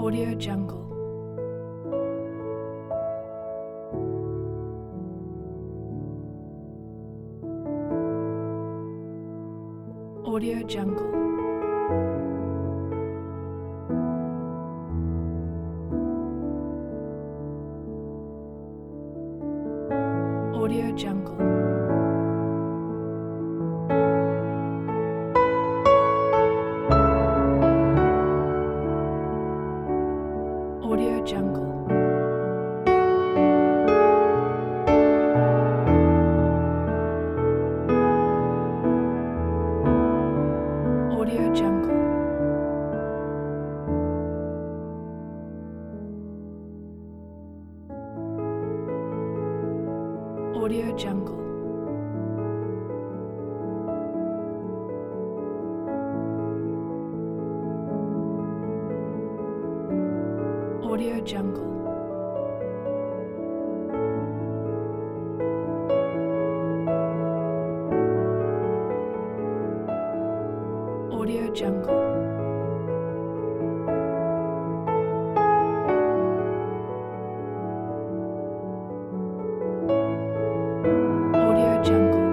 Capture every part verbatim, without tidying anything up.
Audio Jungle. Audio Jungle. Audio Jungle. Audio Jungle. Audio Jungle. Audio Jungle. Audio Jungle. Audio Jungle. Audio Jungle.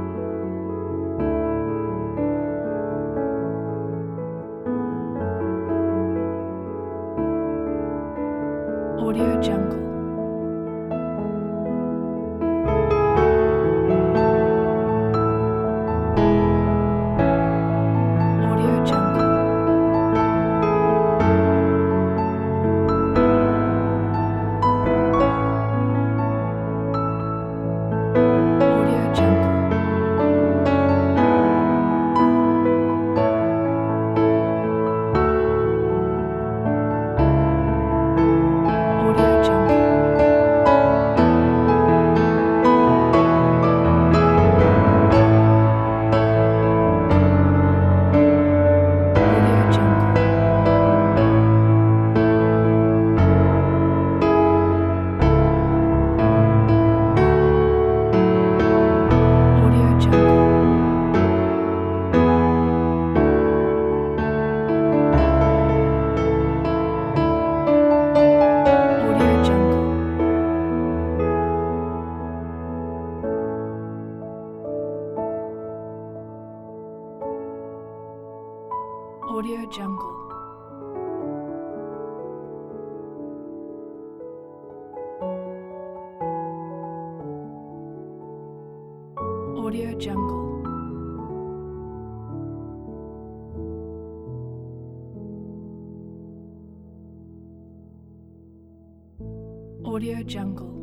Audio Jungle. Audio Jungle. Audio Jungle. Audio Jungle. Audio Jungle. Audio Jungle. Audio Jungle. Audio Jungle. Audio Jungle. Audio Jungle.